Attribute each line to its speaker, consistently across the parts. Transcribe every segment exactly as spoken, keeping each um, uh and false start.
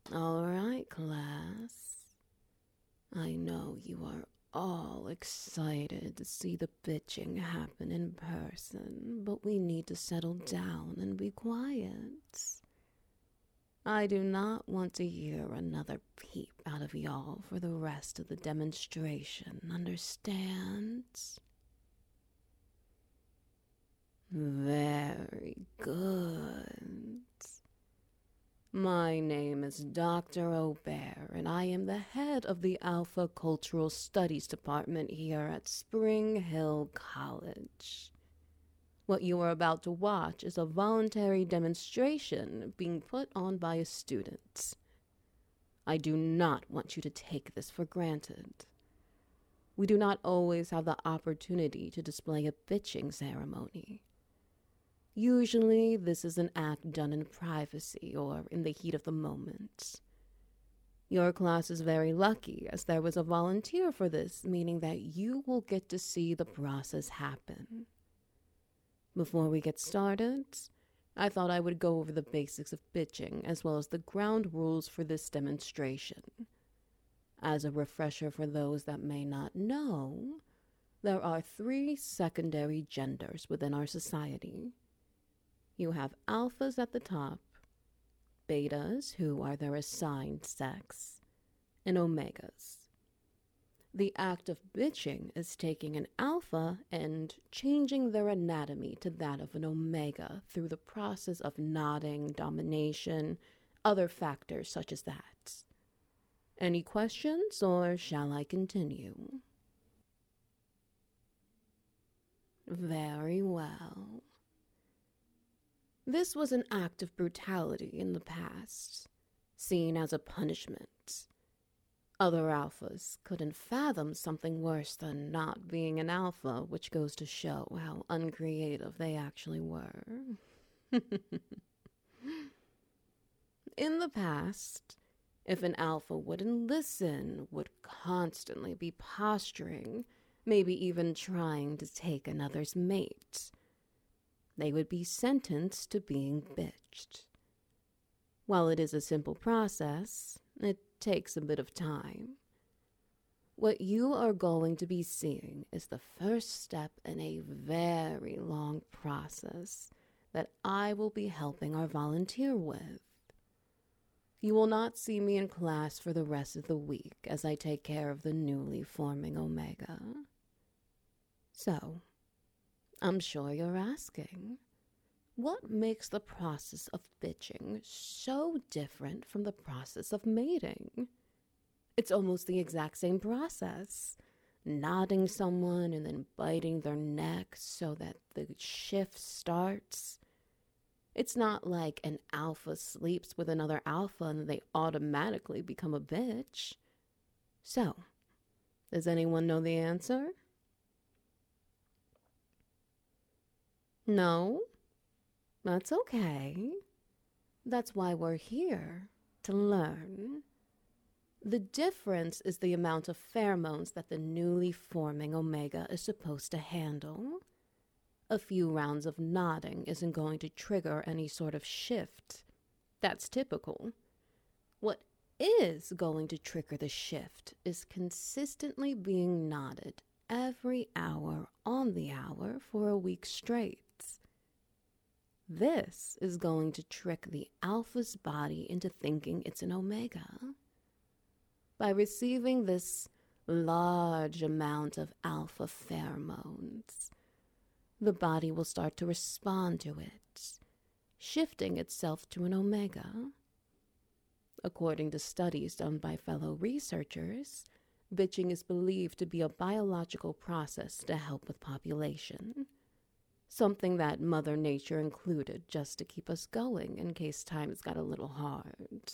Speaker 1: All right, class. I know you are all excited to see the bitching happen in person, but we need to settle down and be quiet. I do not want to hear another peep out of y'all for the rest of the demonstration, understand? Very good. My name is Doctor Aubert, and I am the head of the Alpha Cultural Studies Department here at Spring Hill College. What you are about to watch is a voluntary demonstration being put on by a student. I do not want you to take this for granted. We do not always have the opportunity to display a bitching ceremony. Usually, this is an act done in privacy or in the heat of the moment. Your class is very lucky, as there was a volunteer for this, meaning that you will get to see the process happen. Before we get started, I thought I would go over the basics of bitching as well as the ground rules for this demonstration. As a refresher for those that may not know, there are three secondary genders within our society. You have alphas at the top, betas, who are their assigned sex, and omegas. The act of bitching is taking an alpha and changing their anatomy to that of an omega through the process of nodding, domination, other factors such as that. Any questions, or shall I continue? Very well. This was an act of brutality in the past, seen as a punishment. Other alphas couldn't fathom something worse than not being an alpha, which goes to show how uncreative they actually were. In the past, if an alpha wouldn't listen, would constantly be posturing, maybe even trying to take another's mate, they would be sentenced to being bitched. While it is a simple process, it takes a bit of time. What you are going to be seeing is the first step in a very long process that I will be helping our volunteer with. You will not see me in class for the rest of the week as I take care of the newly forming Omega. So, I'm sure you're asking, what makes the process of bitching so different from the process of mating? It's almost the exact same process. Nodding someone and then biting their neck so that the shift starts. It's not like an alpha sleeps with another alpha and they automatically become a bitch. So, does anyone know the answer? No? That's okay. That's why we're here, to learn. The difference is the amount of pheromones that the newly forming Omega is supposed to handle. A few rounds of nodding isn't going to trigger any sort of shift. That's typical. What is going to trigger the shift is consistently being nodded every hour on the hour for a week straight. This is going to trick the alpha's body into thinking it's an omega. By receiving this large amount of alpha pheromones, the body will start to respond to it, shifting itself to an omega. According to studies done by fellow researchers, bitching is believed to be a biological process to help with population. Something that Mother Nature included just to keep us going in case times got a little hard.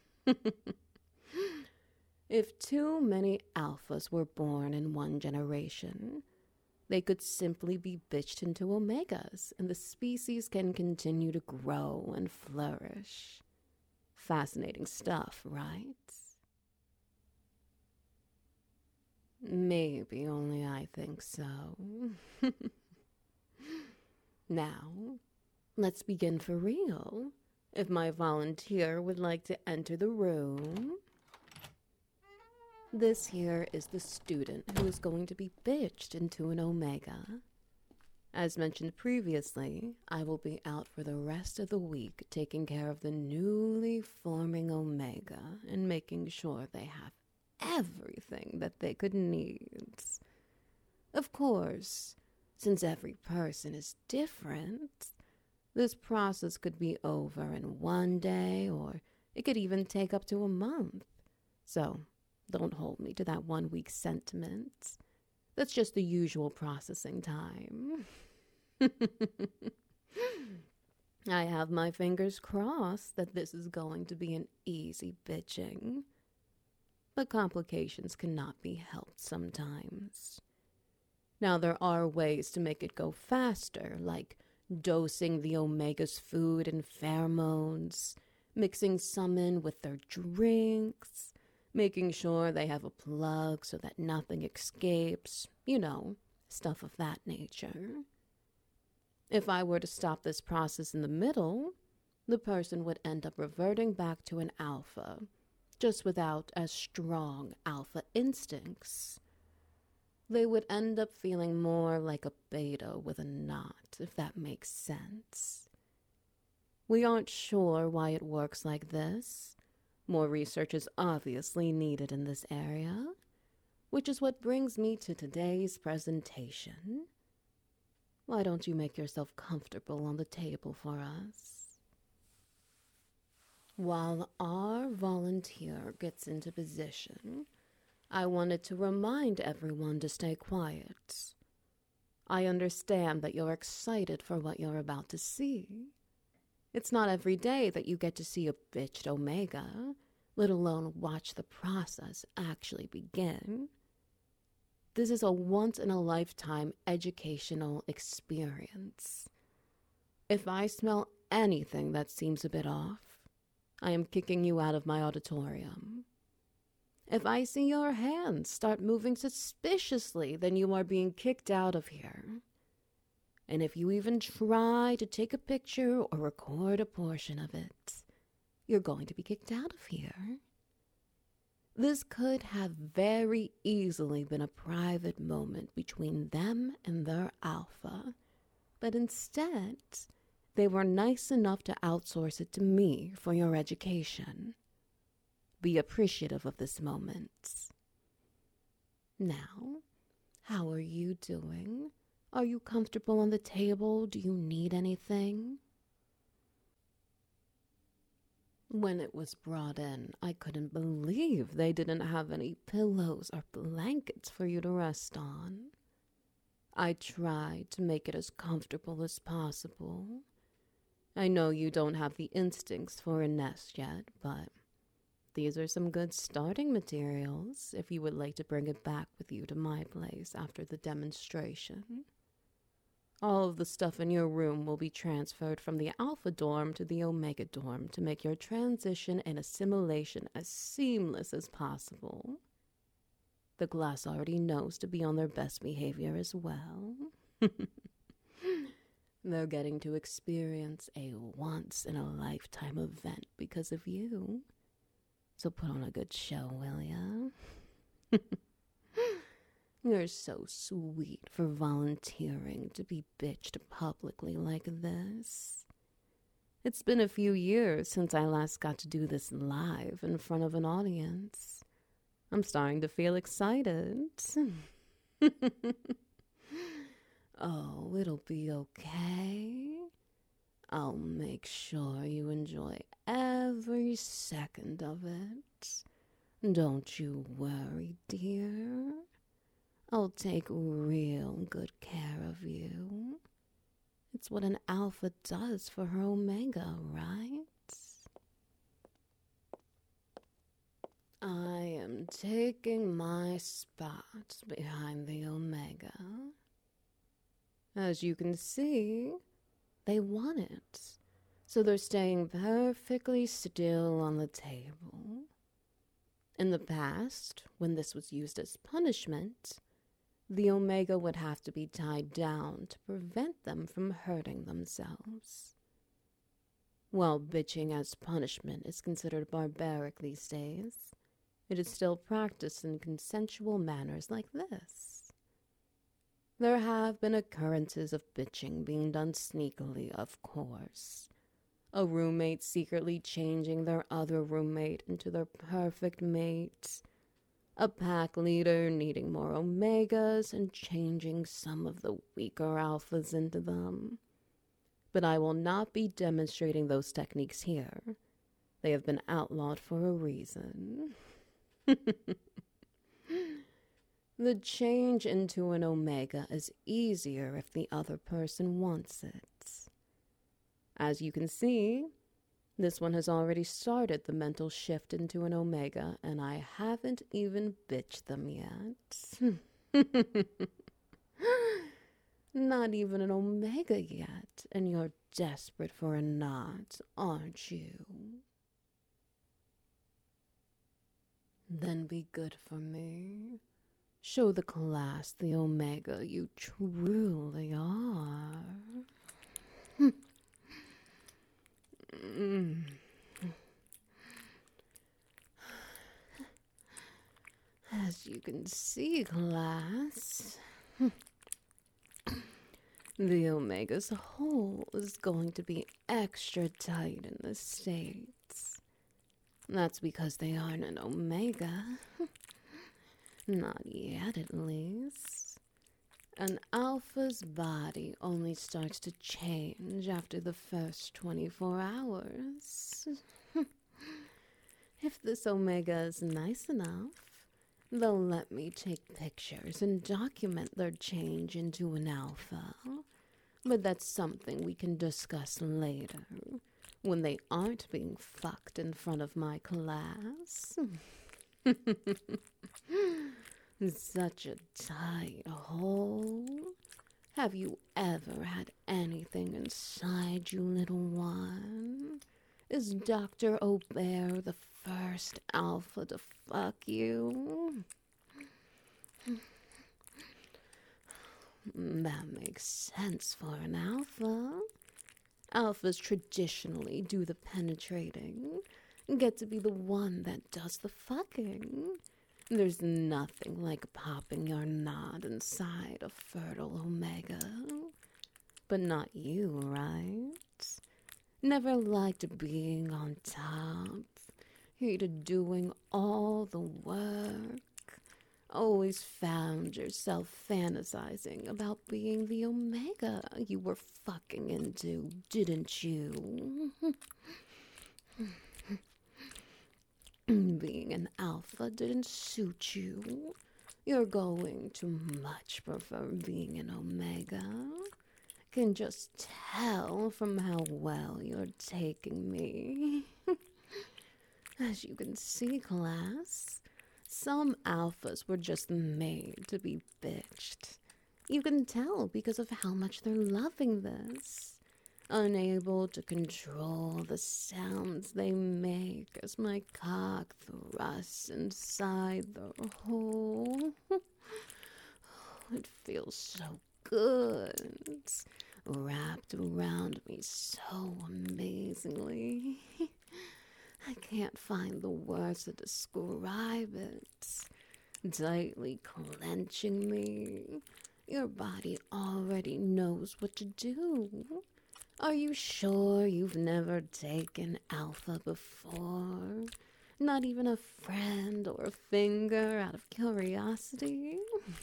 Speaker 1: If too many alphas were born in one generation, they could simply be bitched into omegas, and the species can continue to grow and flourish. Fascinating stuff, right? Maybe only I think so. Now, let's begin for real. If my volunteer would like to enter the room. This here is the student who is going to be bitched into an Omega. As mentioned previously, I will be out for the rest of the week taking care of the newly forming Omega and making sure they have everything that they could need. Of course, since every person is different, this process could be over in one day, or it could even take up to a month. So, don't hold me to that one week sentiment. That's just the usual processing time. I have my fingers crossed that this is going to be an easy bitching. But complications cannot be helped sometimes. Now, there are ways to make it go faster, like dosing the Omega's food and pheromones, mixing some in with their drinks, making sure they have a plug so that nothing escapes, you know, stuff of that nature. If I were to stop this process in the middle, the person would end up reverting back to an alpha, just without as strong alpha instincts. They would end up feeling more like a beta with a knot, if that makes sense. We aren't sure why it works like this. More research is obviously needed in this area, which is what brings me to today's presentation. Why don't you make yourself comfortable on the table for us? While our volunteer gets into position, I wanted to remind everyone to stay quiet. I understand that you're excited for what you're about to see. It's not every day that you get to see a bitched Omega, let alone watch the process actually begin. This is a once-in-a-lifetime educational experience. If I smell anything that seems a bit off, I am kicking you out of my auditorium. If I see your hands start moving suspiciously, then you are being kicked out of here. And if you even try to take a picture or record a portion of it, you're going to be kicked out of here. This could have very easily been a private moment between them and their alpha, but instead, they were nice enough to outsource it to me for your education. Be appreciative of this moment. Now, how are you doing? Are you comfortable on the table? Do you need anything? When it was brought in, I couldn't believe they didn't have any pillows or blankets for you to rest on. I tried to make it as comfortable as possible. I know you don't have the instincts for a nest yet, but these are some good starting materials if you would like to bring it back with you to my place after the demonstration. All of the stuff in your room will be transferred from the Alpha dorm to the Omega dorm to make your transition and assimilation as seamless as possible. The class already knows to be on their best behavior as well. They're getting to experience a once-in-a-lifetime event because of you. So put on a good show, will ya? You're so sweet for volunteering to be bitched publicly like this. It's been a few years since I last got to do this live in front of an audience. I'm starting to feel excited. Oh, it'll be okay. I'll make sure you enjoy every second of it. Don't you worry, dear. I'll take real good care of you. It's what an alpha does for her Omega, right? I am taking my spot behind the Omega. As you can see, they want it, so they're staying perfectly still on the table. In the past, when this was used as punishment, the Omega would have to be tied down to prevent them from hurting themselves. While bitching as punishment is considered barbaric these days, it is still practiced in consensual manners like this. There have been occurrences of bitching being done sneakily, of course. A roommate secretly changing their other roommate into their perfect mate. A pack leader needing more omegas and changing some of the weaker alphas into them. But I will not be demonstrating those techniques here. They have been outlawed for a reason. The change into an omega is easier if the other person wants it. As you can see, this one has already started the mental shift into an omega, and I haven't even bitched them yet. Not even an omega yet, and you're desperate for a knot, aren't you? Then be good for me. Show the class the omega you truly are. Mm. As you can see, class, the omega's hole is going to be extra tight in the States. That's because they aren't an omega. Not yet, at least. An alpha's body only starts to change after the first twenty-four hours. If this omega is nice enough, they'll let me take pictures and document their change into an alpha. But that's something we can discuss later, when they aren't being fucked in front of my class. Such a tight hole. Have you ever had anything inside you, little one? Is Doctor Aubert the first alpha to fuck you? That makes sense for an alpha. Alphas traditionally do the penetrating, get to be the one that does the fucking. There's nothing like popping your knot inside a fertile omega. But not you, right? Never liked being on top. Hated doing all the work. Always found yourself fantasizing about being the omega you were fucking into, didn't you? Being an alpha didn't suit you. You're going to much prefer being an omega. Can just tell from how well you're taking me. As you can see, class, some alphas were just made to be bitched. You can tell because of how much they're loving this. Unable to control the sounds they make as my cock thrusts inside their hole. It feels so good, wrapped around me so amazingly. I can't find the words to describe it. Tightly clenching me. Your body already knows what to do. Are you sure you've never taken alpha before? Not even a friend or a finger out of curiosity?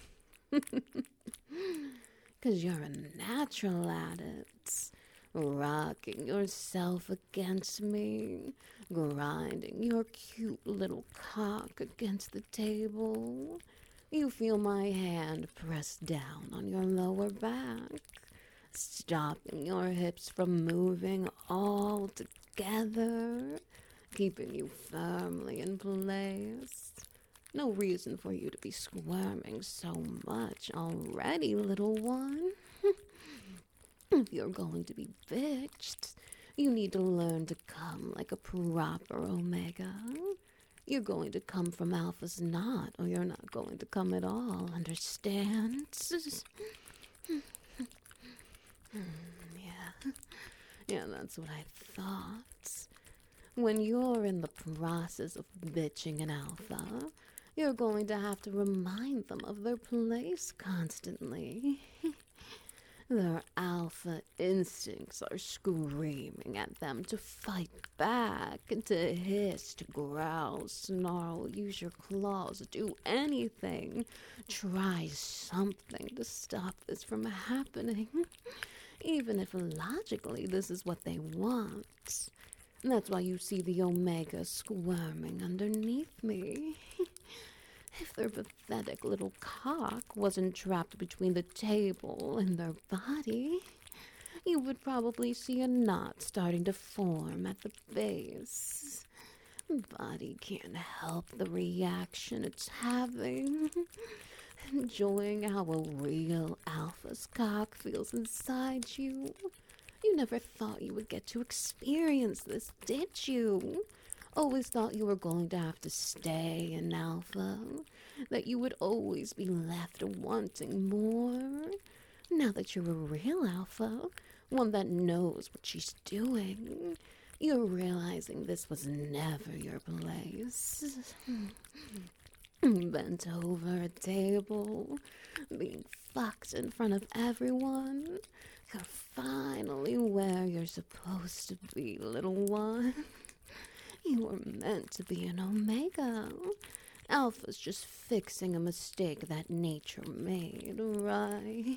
Speaker 1: 'Cause you're a natural at it. Rocking yourself against me, grinding your cute little cock against the table. You feel my hand pressed down on your lower back, stopping your hips from moving all together, keeping you firmly in place. No reason for you to be squirming so much already, little one. If you're going to be bitched, you need to learn to come like a proper omega. You're going to come from alpha's knot, or you're not going to come at all, understand? Yeah, yeah, that's what I thought. When you're in the process of bitching an alpha, you're going to have to remind them of their place constantly. Their alpha instincts are screaming at them to fight back, to hiss, to growl, snarl, use your claws, do anything. Try something to stop this from happening, even if logically this is what they want. That's why you see the Omega squirming underneath me. If their pathetic little cock wasn't trapped between the table and their body, you would probably see a knot starting to form at the base. Body can't help the reaction it's having. Enjoying how a real alpha's cock feels inside you. You never thought you would get to experience this, did you? Always thought you were going to have to stay an alpha, that you would always be left wanting more. Now that you're a real alpha, one that knows what she's doing, you're realizing this was never your place. Bent over a table, being fucked in front of everyone. You're finally where you're supposed to be, little one. You were meant to be an Omega. Alpha's just fixing a mistake that nature made, right?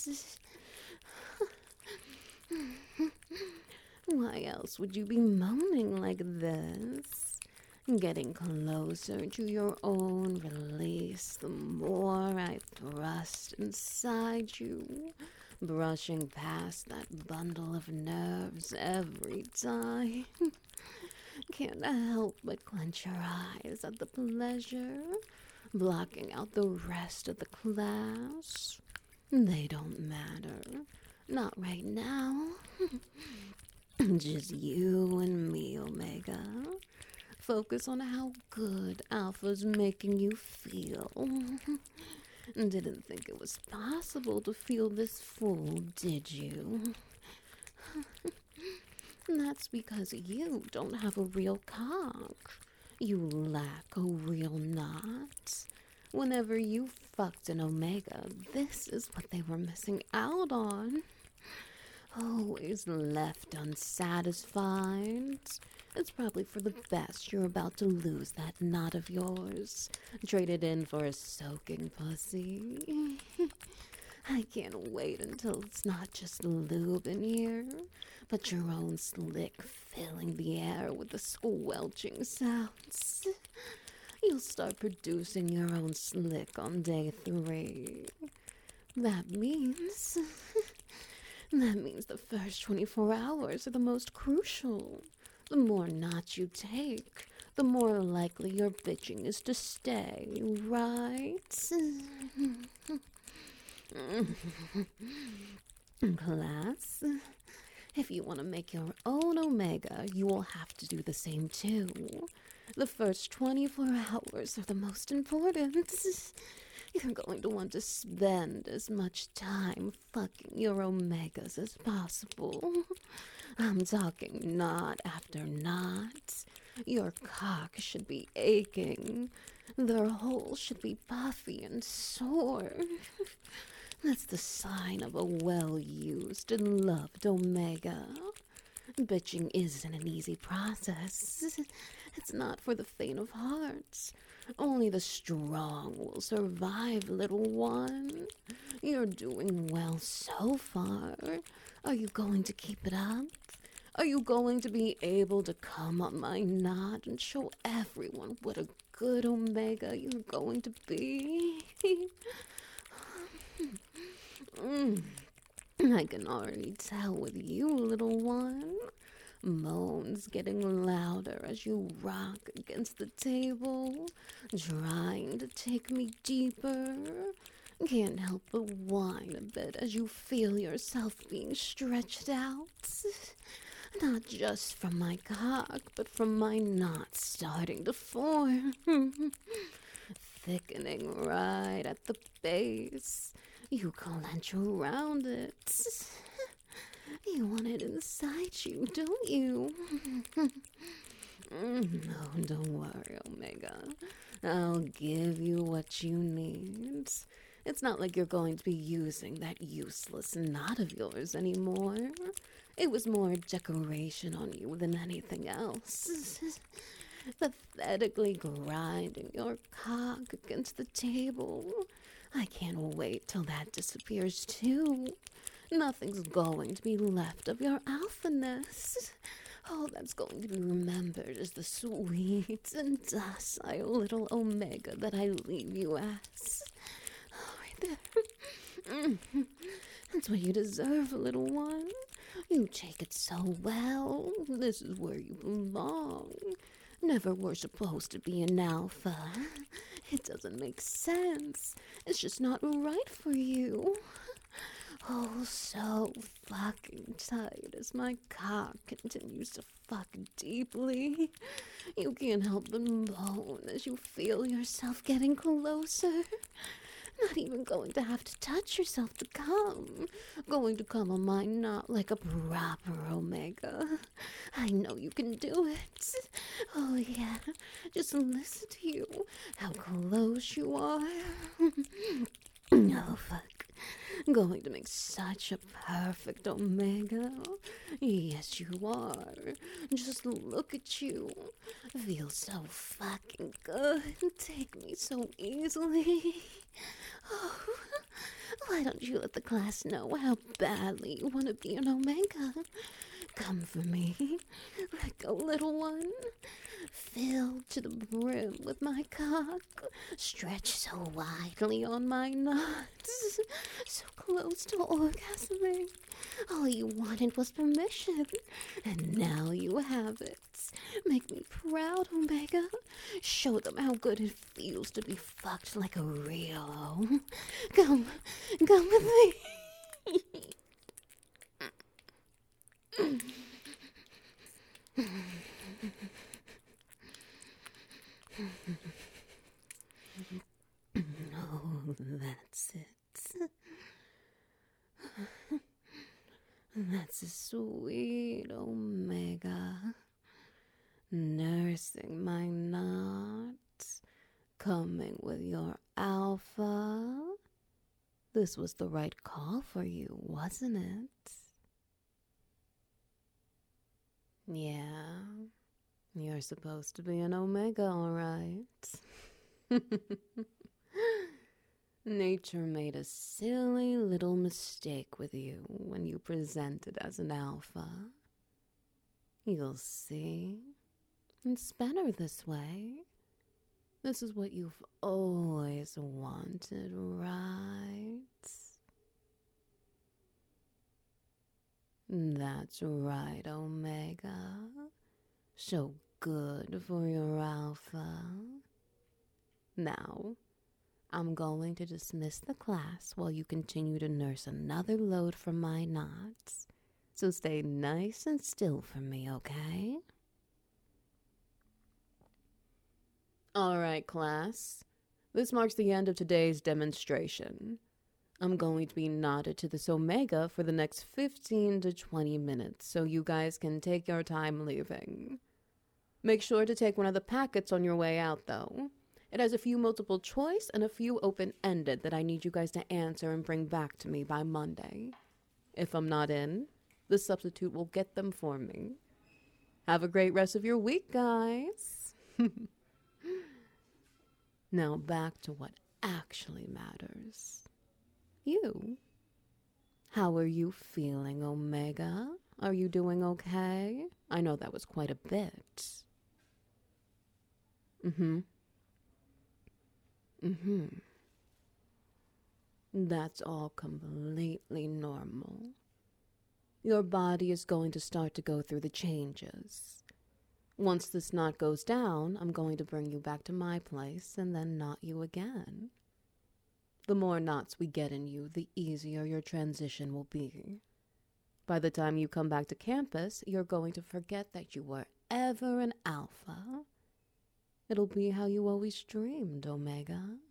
Speaker 1: Why else would you be moaning like this? Getting closer to your own release the more I thrust inside you, brushing past that bundle of nerves every time. Can't help but clench your eyes at the pleasure, blocking out the rest of the class. They don't matter. Not right now. Just you and me, Omega. Focus on how good Alpha's making you feel. Didn't think it was possible to feel this full, did you? That's because you don't have a real cock. You lack a real knot. Whenever you fucked an Omega, this is what they were missing out on. Always left unsatisfied. It's probably for the best you're about to lose that knot of yours. Traded in for a soaking pussy. I can't wait until it's not just lube in here, but your own slick filling the air with the squelching sounds. You'll start producing your own slick on day three. That means... that means the first twenty-four hours are the most crucial. The more knots you take, the more likely your bitching is to stay, right? Class, if you want to make your own Omega, you will have to do the same too. The first twenty-four hours are the most important. You're going to want to spend as much time fucking your Omegas as possible. I'm talking knot after knot. Your cock should be aching. Their hole should be puffy and sore. That's the sign of a well-used and loved Omega. Bitching isn't an easy process. It's not for the faint of heart. Only the strong will survive, little one. You're doing well so far. Are you going to keep it up? Are you going to be able to come on my knot and show everyone what a good Omega you're going to be? mm. I can already tell with you, little one. Moans getting louder as you rock against the table, trying to take me deeper. Can't help but whine a bit as you feel yourself being stretched out. Not just from my cock, but from my knot starting to form. Thickening right at the base. You clench around it. You want it inside you, don't you? Mm, No, don't worry, Omega. I'll give you what you need. It's not like you're going to be using that useless knot of yours anymore. It was more decoration on you than anything else. Pathetically grinding your cock against the table. I can't wait till that disappears too. Nothing's going to be left of your alphaness. All that's going to be remembered is the sweet and docile little Omega that I leave you as. Oh, right there. That's what you deserve, little one. You take it so well. This is where you belong. Never were supposed to be an alpha. It doesn't make sense. It's just not right for you. Oh, so fucking tight as my cock continues to fuck deeply. You can't help but moan as you feel yourself getting closer. Not even going to have to touch yourself to come. Going to come on my knot like a proper Omega. I know you can do it. Oh yeah, just listen to you. How close you are. Oh fuck. Going to make such a perfect Omega. Yes, you are. Just look at you. Feel so fucking good. Take me so easily. Oh, why don't you let the class know how badly you want to be an Omega? Come for me. Let go, little one. Filled to the brim with my cock. Stretch so widely on my nuts. So close to orgasming. All you wanted was permission. And now you have it. Make me proud, Omega. Show them how good it feels to be fucked like a real. Come, come with me. Oh, that's it. That's a sweet Omega. Nursing my knot. Coming with your alpha. This was the right call for you, wasn't it? Yeah, you're supposed to be an Omega, all right. Nature made a silly little mistake with you when you presented as an alpha. You'll see. It's better this way. This is what you've always wanted, right? That's right, Omega. So good for your alpha. Now, I'm going to dismiss the class while you continue to nurse another load from my knots. So stay nice and still for me, okay? All right, class. This marks the end of today's demonstration. I'm going to be knotted to this Omega for the next fifteen to twenty minutes, so you guys can take your time leaving. Make sure to take one of the packets on your way out, though. It has a few multiple choice and a few open-ended that I need you guys to answer and bring back to me by Monday. If I'm not in, the substitute will get them for me. Have a great rest of your week, guys. Now back to what actually matters. You. How are you feeling, Omega? Are you doing okay? I know that was quite a bit. Mm-hmm. Mm-hmm. That's all completely normal. Your body is going to start to go through the changes. Once this knot goes down, I'm going to bring you back to my place and then knot you again. The more knots we get in you, the easier your transition will be. By the time you come back to campus, you're going to forget that you were ever an alpha. It'll be how you always dreamed, Omega.